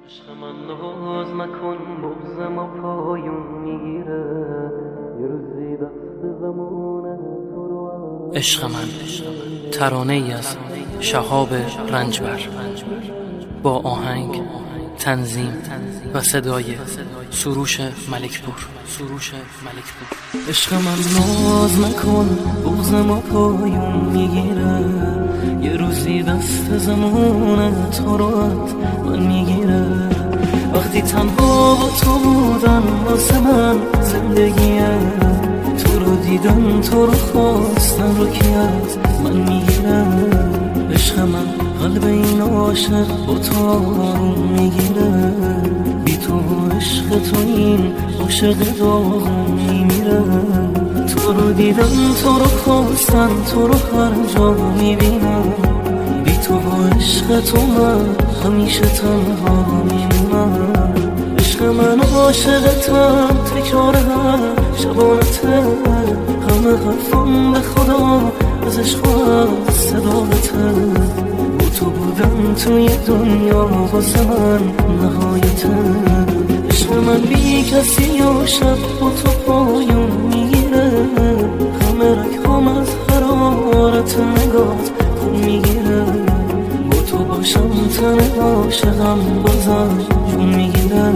عشق من ناز نکن بغضم و پایون میگیره یه روزی دست زمونه تو رو عشق من ترانه ای از شهاب رنجبر با آهنگ، تنظیم و صدای سروش ملکپور. عشق من ناز نکن بغضم و پایون میگیره یه روزی دست زمونه تو رو من میگیره وقتی تنها با تو بودم واسه من زندگیه تو رو دیدم تو رو خواستم رو کی از من میگیره عشق من قلب این عاشق با تو آروم میگیره بی تو عشق تو این عاشق داغون میمیره تو رو دیدم تو رو خواستم تو رو هر جا میبینم بی تو عشق تو من همیشه تنها میمونم عشق من عاشقتم تکرار هر شبانته همه حرفم به خدا از عشق و صداقته با تو بودم توی دنیا واسه من نهایته عشق من بی کسی و شب با تو پایون میگیره همه رگم از حرارت نگات خون میگیره با تو باشم تن عاشقم بازم جون میگیره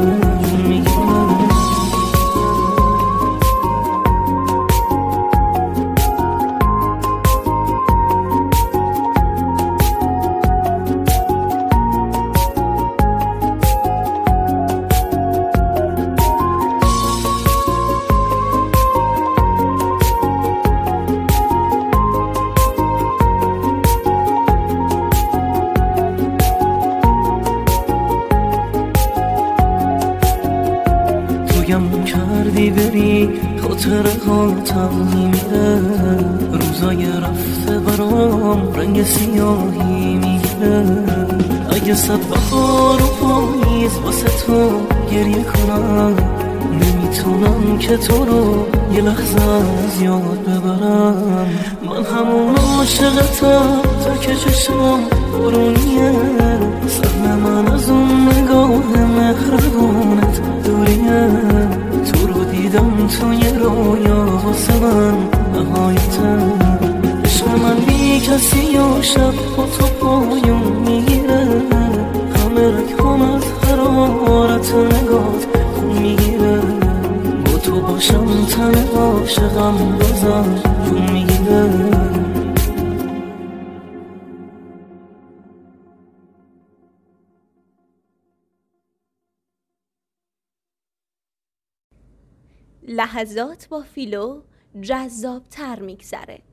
تویم کردی بری خاطر هاتم میمیره روزای رفته برام رنگ سیاهی میگیره اگه صد بهار و پاییز واسه تو گریه کنم نمیتونم که تو رو یه لحظه از یاد ببرم من همون عاشقتم تا که چشم بارونیه سهم من از اون نگاه مهربونت دوریه تو رو دیدم توی رویا واسه من نهایته عشق من بی کسی و شب با تو پایون میگیره همه رگم از حرارت نگات خون میگیره با تو باشم تن عاشقم بازم جون میگیره لحظات با فیلو جذاب‌تر میگذره.